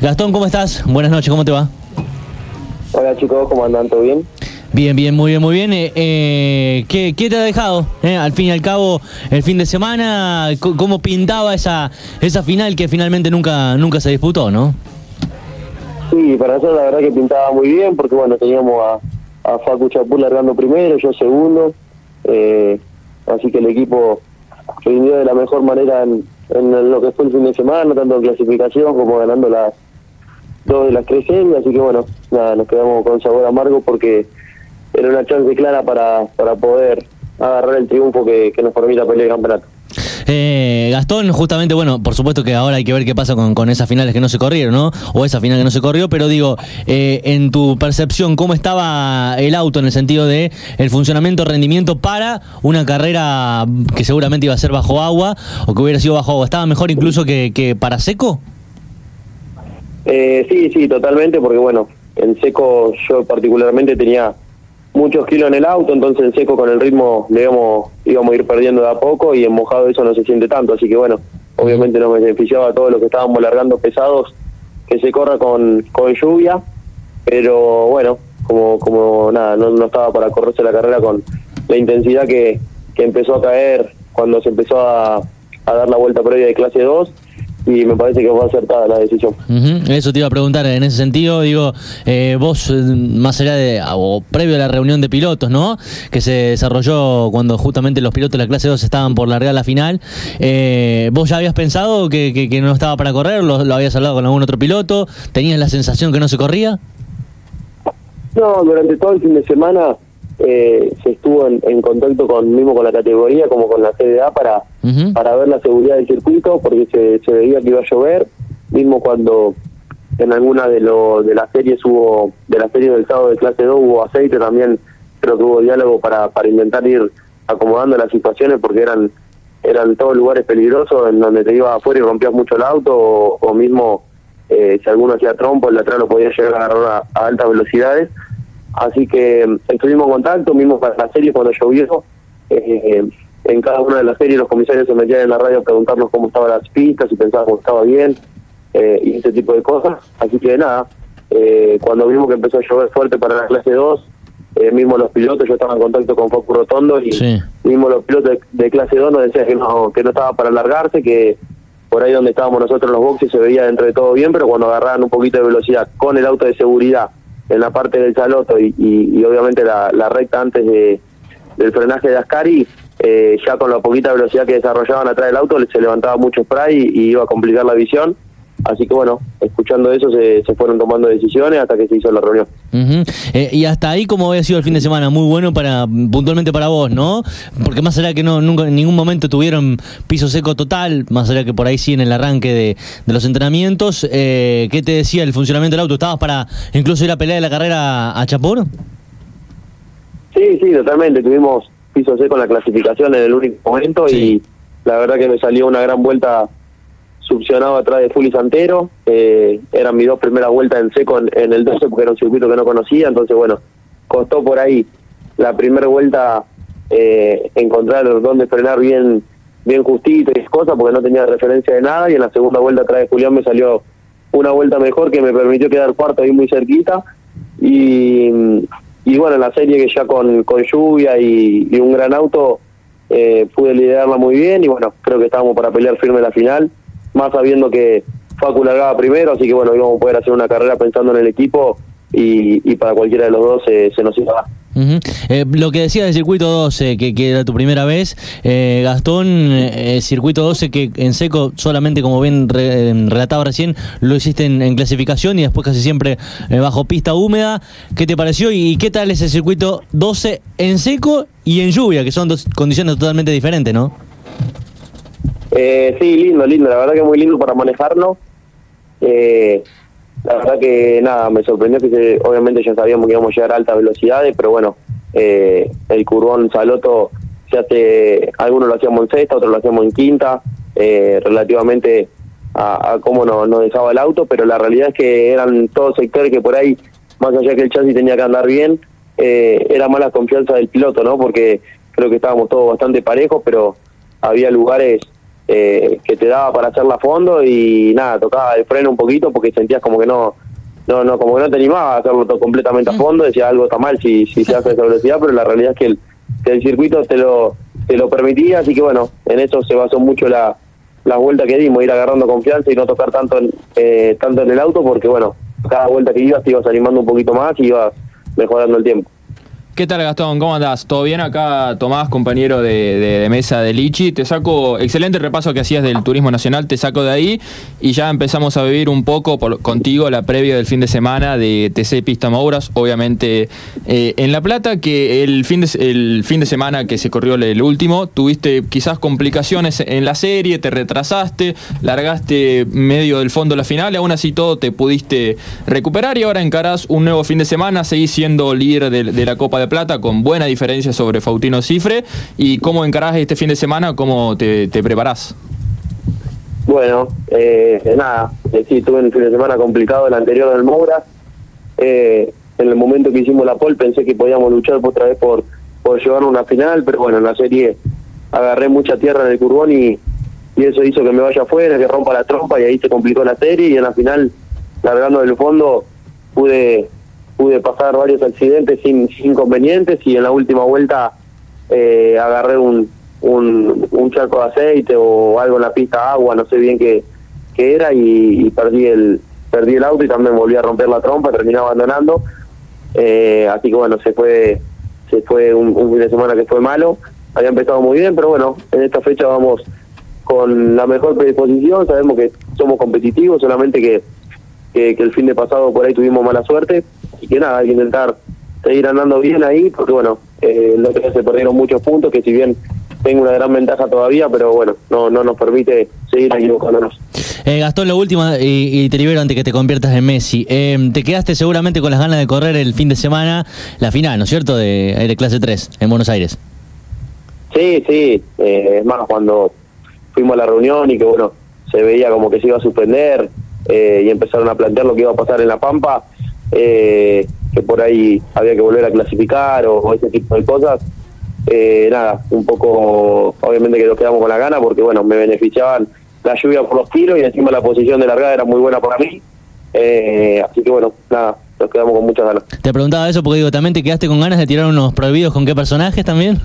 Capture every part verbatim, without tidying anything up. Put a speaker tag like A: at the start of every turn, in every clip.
A: Gastón, ¿cómo estás? Buenas noches, ¿cómo te va?
B: Hola chicos, ¿cómo andan? ¿Todo bien?
A: Bien, bien, muy bien, muy bien. Eh, eh, ¿qué, ¿Qué te ha dejado? Eh, al fin y al cabo, el fin de semana, ¿cómo pintaba esa esa final que finalmente nunca nunca se disputó, no?
B: Sí, para nosotros la verdad que pintaba muy bien, porque bueno, teníamos a, a Facu Chapur largando primero, yo segundo, eh, así que el equipo rindió de la mejor manera en, en lo que fue el fin de semana, tanto en clasificación como ganando las dos de las tres series, así que bueno, nada, nos quedamos con sabor amargo porque era una chance clara para, para poder agarrar el triunfo que, que nos permita pelear el campeonato.
A: Eh, Gastón, justamente, bueno, por supuesto que ahora hay que ver qué pasa con, con esas finales que no se corrieron, ¿no? O esa final que no se corrió, pero digo, eh, en tu percepción, ¿cómo estaba el auto en el sentido de el funcionamiento, rendimiento para una carrera que seguramente iba a ser bajo agua o que hubiera sido bajo agua? ¿Estaba mejor incluso que, que para seco?
B: Eh, sí, sí, totalmente, porque bueno, en seco yo particularmente tenía muchos kilos en el auto, entonces en seco con el ritmo le íbamos, íbamos a ir perdiendo de a poco y en mojado eso no se siente tanto, así que bueno, obviamente nos beneficiaba a todos los que estábamos largando pesados que se corra con, con lluvia, pero bueno, como como nada, no, no estaba para correrse la carrera con la intensidad que, que empezó a caer cuando se empezó a, a dar la vuelta previa de clase dos, y me parece que fue acertada la decisión.
A: Uh-huh. Eso te iba a preguntar en ese sentido, digo, eh, vos, más allá de, o previo a la reunión de pilotos, ¿no?, que se desarrolló cuando justamente los pilotos de la clase dos estaban por largar la final, eh, ¿vos ya habías pensado que, que, que no estaba para correr? ¿Lo, lo habías hablado con algún otro piloto? ¿Tenías la sensación que no se corría?
B: No, durante todo el fin de semana eh, se estuvo en, en contacto con mismo con la categoría como con la C D A para uh-huh. para ver la seguridad del circuito, porque se, se veía que iba a llover, mismo cuando en alguna de lo, de las series hubo, de la serie del sábado de clase dos hubo aceite, también creo que hubo diálogo para, para intentar ir acomodando las situaciones, porque eran eran todos lugares peligrosos en donde te ibas afuera y rompías mucho el auto, o, o mismo eh, si alguno hacía trompo, el de atrás lo podía llegar a agarrar a, a altas velocidades. Así que estuvimos en contacto, mismo para la serie cuando llovió, eh, en cada una de las series los comisarios se metían en la radio a preguntarnos cómo estaban las pistas, si pensábamos que estaba bien, eh, y ese tipo de cosas. Así que nada, eh, cuando vimos que empezó a llover fuerte para la clase dos, eh, mismo los pilotos, yo estaba en contacto con Facu Rotondo, y sí. mismo los pilotos de, de clase dos nos decían que no, que no estaba para alargarse, que por ahí donde estábamos nosotros en los boxes se veía dentro de todo bien, pero cuando agarraban un poquito de velocidad con el auto de seguridad en la parte del Saloto y, y, y obviamente la, la recta antes de, del frenaje de Ascari, eh, ya con la poquita velocidad que desarrollaban atrás del auto se levantaba mucho spray y, y iba a complicar la visión. Así que bueno, escuchando eso se, se fueron tomando decisiones hasta que se hizo la reunión.
A: Uh-huh. Eh, y hasta ahí, ¿cómo había sido el fin de semana? Muy bueno para puntualmente para vos, ¿no? Porque más allá que no nunca en ningún momento tuvieron piso seco total, más allá que por ahí sí en el arranque de, de los entrenamientos, eh, ¿qué te decía el funcionamiento del auto? ¿Estabas para incluso ir a pelear de la carrera a Chapur?
B: Sí, sí, totalmente. Tuvimos piso seco en la clasificación en el único momento, sí. Y la verdad que me salió una gran vuelta succionado atrás de Fuli Santero. Eh, eran mis dos primeras vueltas en seco en, en el doce, porque era un circuito que no conocía, entonces bueno, costó por ahí la primera vuelta eh, encontrar dónde frenar bien bien justito y cosas, porque no tenía referencia de nada, y en la segunda vuelta atrás de Julián me salió una vuelta mejor que me permitió quedar cuarto ahí muy cerquita, y, y bueno, en la serie que ya con, con lluvia y, y un gran auto eh, pude liderarla muy bien, y bueno, creo que estábamos para pelear firme la final, más sabiendo que Facu largaba primero, así que bueno, íbamos a poder hacer una carrera pensando en el equipo, y, y para cualquiera de los dos eh, se nos iba a dar.
A: Uh-huh. Eh, lo que decía del circuito doce, que, que era tu primera vez, eh, Gastón, eh, circuito doce que en seco solamente, como bien re, relataba recién, lo hiciste en, en clasificación y después casi siempre eh, bajo pista húmeda. ¿Qué te pareció y qué tal ese circuito doce en seco y en lluvia, que son dos condiciones totalmente diferentes, ¿no?
B: Eh, sí, lindo, lindo, la verdad que muy lindo para manejarlo. Eh, la verdad que nada, me sorprendió que se, obviamente ya sabíamos que íbamos a llegar a altas velocidades, pero bueno, eh, el curvón Saloto se hace, algunos lo hacíamos en sexta, otros lo hacíamos en quinta, eh, relativamente a, a cómo nos, nos dejaba el auto, pero la realidad es que eran todos sectores que por ahí, más allá que el chasis tenía que andar bien, eh, era más la confianza del piloto, ¿no? Porque creo que estábamos todos bastante parejos, pero había lugares eh, que te daba para hacerla a fondo y nada, tocaba el freno un poquito porque sentías como que no no no como que no te animaba a hacerlo todo completamente a fondo, decía algo está mal si, si se hace a esa velocidad, pero la realidad es que el, que el circuito te lo te lo permitía, así que bueno, en eso se basó mucho la la vuelta que dimos, ir agarrando confianza y no tocar tanto en, eh, tanto en el auto, porque bueno, cada vuelta que ibas te ibas animando un poquito más y ibas mejorando el tiempo.
C: ¿Qué tal, Gastón? ¿Cómo andás? ¿Todo bien? Acá Tomás, compañero de, de, de mesa de Lichi. Te saco, excelente repaso que hacías del turismo nacional, te saco de ahí y ya empezamos a vivir un poco por, contigo la previa del fin de semana de T C Pista Mouras, obviamente eh, en La Plata, que el fin, de, el fin de semana que se corrió el último, tuviste quizás complicaciones en la serie, te retrasaste, largaste medio del fondo la final y aún así todo te pudiste recuperar y ahora encarás un nuevo fin de semana, seguís siendo líder de, de la Copa de Plata con buena diferencia sobre Faustino Cifre. ¿Y cómo encarás este fin de semana? ¿Cómo te, te preparás?
B: Bueno, eh, nada, eh, sí, tuve un fin de semana complicado el anterior del Moura. Eh, en el momento que hicimos la pole pensé que podíamos luchar otra vez por, por llevar una final, pero bueno, en la serie agarré mucha tierra en el curbón y, y eso hizo que me vaya afuera, que rompa la trompa y ahí se complicó la serie y en la final, largando del fondo, pude... pude pasar varios accidentes sin, sin inconvenientes y en la última vuelta eh, agarré un, un un charco de aceite o algo en la pista, agua, no sé bien qué, qué era y, y perdí el perdí el auto y también volví a romper la trompa, terminé abandonando, eh, así que bueno, se fue se fue un, un fin de semana que fue malo, había empezado muy bien, pero bueno, en esta fecha vamos con la mejor predisposición, sabemos que somos competitivos, solamente que Que, que el fin de pasado por ahí tuvimos mala suerte y que nada, hay que intentar seguir andando bien ahí porque bueno, eh, el otro día se perdieron muchos puntos que si bien tengo una gran ventaja todavía, pero bueno, no no nos permite seguir equivocándonos.
A: Eh, Gastón, la última y, y te libero antes que te conviertas en Messi. Eh, te quedaste seguramente con las ganas de correr el fin de semana, la final, ¿no es cierto?, de Aire Clase tres en Buenos Aires.
B: Sí, sí, eh, es más, cuando fuimos a la reunión y que bueno, se veía como que se iba a suspender, Eh, y empezaron a plantear lo que iba a pasar en La Pampa, eh, que por ahí había que volver a clasificar o, o ese tipo de cosas, eh, nada, un poco, obviamente que nos quedamos con la gana porque bueno, me beneficiaban la lluvia por los tiros y encima la posición de largada era muy buena para mí, eh, así que bueno, nada, nos quedamos con muchas ganas.
A: Te preguntaba eso porque digo, ¿también te quedaste con ganas de tirar unos prohibidos con qué personajes también?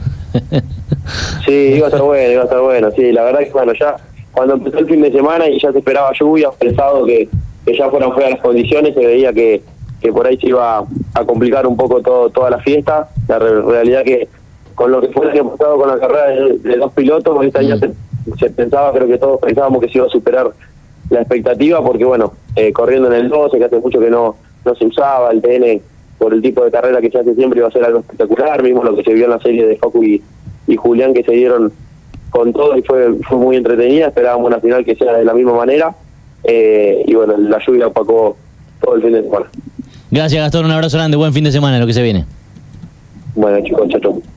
B: Sí, iba a ser bueno, iba a ser bueno, sí, la verdad que bueno, ya cuando empezó el fin de semana y ya se esperaba lluvia, pensado que, que ya fueran feas las condiciones, se veía que, que por ahí se iba a complicar un poco todo toda la fiesta. La re realidad que con lo que fue el año pasado con la carrera de, de dos pilotos, este año se, se pensaba, creo que todos pensábamos que se iba a superar la expectativa, porque bueno, eh, corriendo en el doce, que hace mucho que no, no se usaba, el T N por el tipo de carrera que se hace siempre iba a ser algo espectacular, mismo lo que se vio en la serie de Facu y, y Julián, que se dieron con todo y fue fue muy entretenida, esperábamos una final que sea de la misma manera, eh, y bueno, la lluvia opacó todo el fin de semana.
A: Gracias, Gastón, un abrazo grande, buen fin de semana, lo que se viene.
B: Bueno, chicos, chao, chao.